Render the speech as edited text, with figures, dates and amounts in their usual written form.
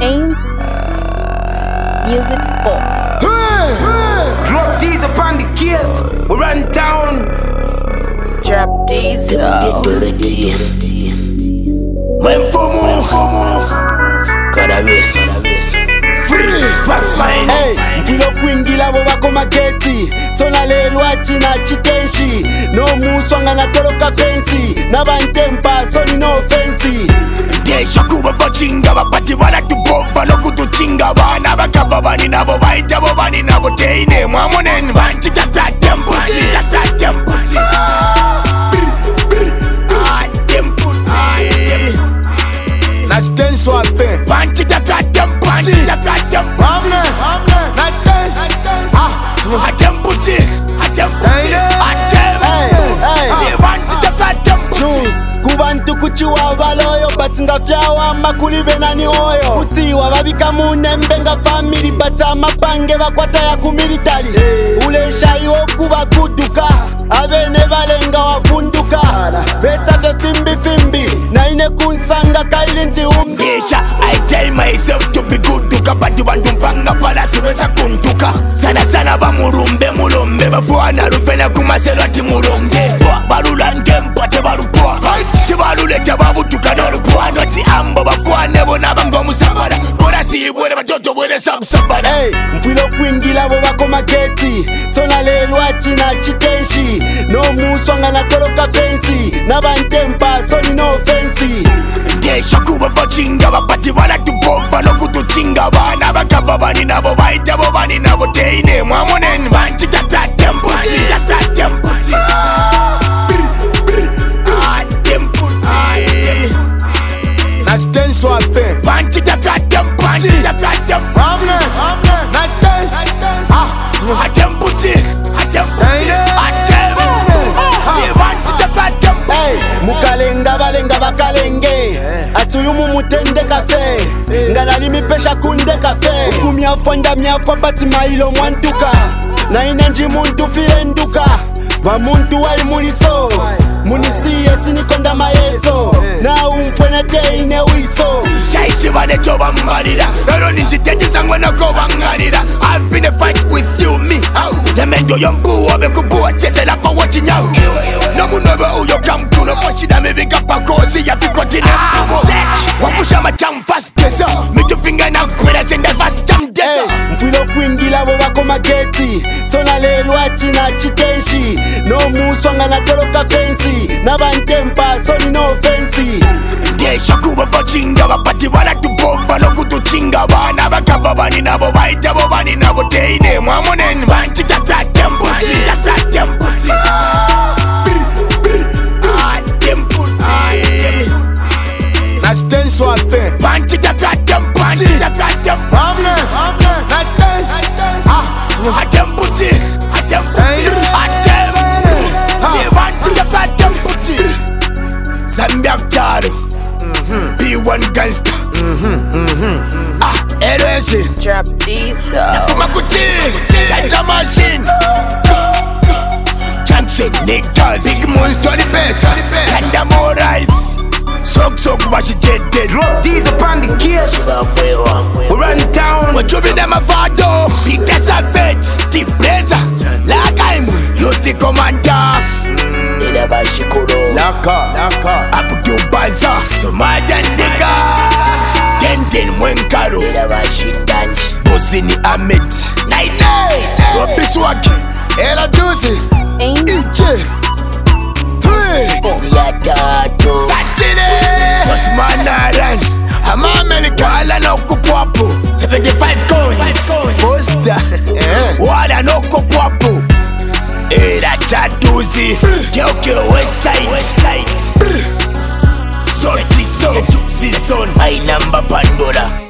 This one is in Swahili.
Ames Music Box. Drop these upon the case. We run down. Drop these Mfilo kuingila bo bako mageti Sona lelu achina chitenshi No muswanga na toloka fensi Na bantempa soni no offensi Desha kuba vachinga Bapati wana tubova no kutuchinga Bana bakaba bani nabo baita bo bani nabo Teine mwamonen Banchi tata temputi Tata temputi Na chitensi wape Banchi tata temputi Tata temputi Na chitensi Atemputi Atemputi Banchi tata temputi Choose Kubantu kuchiwa baloyo Batinga fyawa makuli benani oyo Kutiwa babika munembenga family Bata mapange bakwata ya kumilitari Ule shayi okuba kuduka Abene balenga wafunduka Besa fe fimbi fimbi Na ine kunsanga kailinti umbi Desha, I tell myself to be good Duka bati bantu mpanga pala subesa kuntuka Sana sana ba murumbe mulombe Bafuana rufena kumaselo ati muronge Barula nkempa te barupua Te barulete babutuka norupua Noti ambo bafuane bona bango musabara Kora siibwere batoto bwere sabsabara Mfilo kuingila bo bako mageti Sona lelu achina chitenshi No muswanga na toloka fensi Na bantempa soni no offensi Desha kuba vachinga Bapati wana tubova no kutuchinga Bana bakaba bani nabo baita bo bani nabo Teine mwamonen Banchi tata temputi Tata temputi Na chitensi wape Banchi tata temputi Tata temputi Atemputi Atemputi Banchi tata temputi Mukalenga balenga bakalenge Atuyumu mutende kafe Ngalali mipesha kunde kafe Ukumiafwa ndamiafwa bati mailo mwantuka Na inenji muntu firenduka Wa muntu wali muliso Munisiye sinikonda mayeso Na umfwene teine wiso Shaishi wane choba mbalira Ero ninjitete sangwe na koba ngalira I've been a fight with you me Nemendo yombu wabe kubuwa chese la pa wachi nyau Namunobe uyo kamkuno Pachida mebika pa kozi ya fikoti nempumo Wakusha macham fast kesa Mitufinga na kweda senda fast jam desa Mfilo kuingila bo bako mageti Sona lelu achina chitenshi No muswanga na toloka fensi Na bantempa soni no offensi Desha kuba vachinga Bapati wana tubova no kutuchinga Bana bakaba bani nabo baita bo bani nabo Teine mwamonen Banchi tata temputi Tata temputi Na chitensi wape Banchi tata temputi Tata temputi Atemputi Atemputi Banchi tata temputi Zambiak charo B1 gangster LSC Drop these Fumakuti Jaja machine Junction niggas Big monster the best Sanda more life Sok washi jete Drop these upon the case. We run down. Wajubi na mavado Pika savage Deep blazer Lagaimu Youth commander Ileba shikuro Naka Abdu Baza Somalia nigga Tenden Mwenkaro Ileba shindanchi Bosini Ahmed Naine Robi Swag Ela Juicy Ames Iche Yatato Satine Osman Aran Ama America Ala no kupwapo 75 coins Posta Wala no kupwapo Era Chatuzi Kyo West Side Sorti Zone Aina Mbapandora